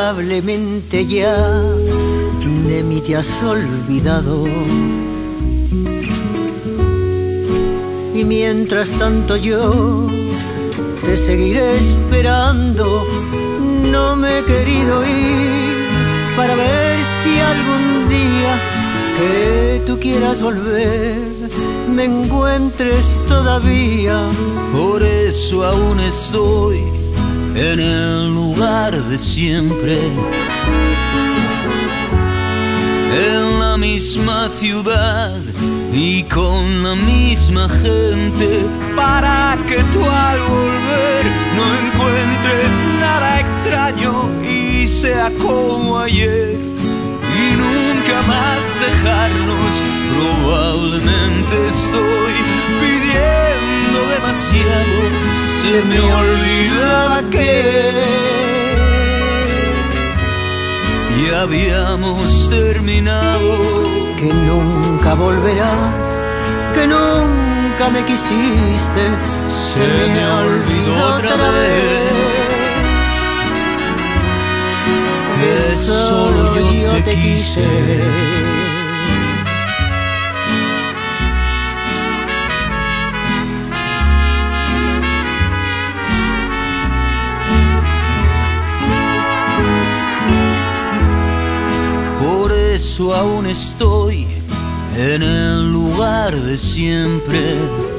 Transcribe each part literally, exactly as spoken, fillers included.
Probablemente ya de mí te has olvidado. Y mientras tanto yo te seguiré esperando. No me he querido ir para ver si algún día que tú quieras volver me encuentres todavía. Por eso aún estoy en el lugar de siempre, en la misma ciudad y con la misma gente, para que tú al volver no encuentres nada extraño y sea como ayer y nunca más dejarnos. Probablemente estoy pidiendo demasiado, se me olvida que ya habíamos terminado, que nunca volverás, que nunca me quisiste, se, se me, me olvidó otra vez, que solo yo, yo te, te quise. Por eso aún estoy en el lugar de siempre,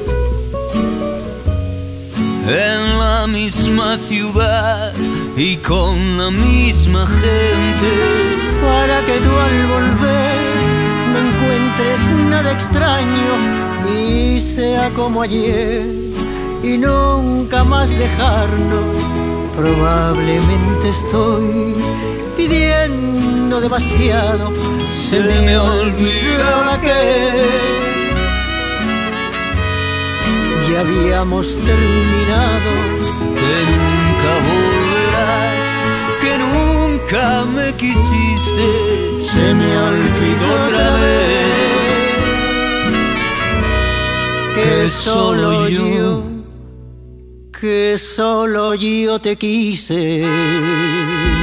en la misma ciudad y con la misma gente, para que tú al volver no encuentres nada extraño y sea como ayer y nunca más dejarnos. Probablemente estoy pidiendo demasiado, se, se me olvidó que ya habíamos terminado, que nunca volverás, que nunca me quisiste, se me olvidó otra vez, que solo yo, que solo yo te quise.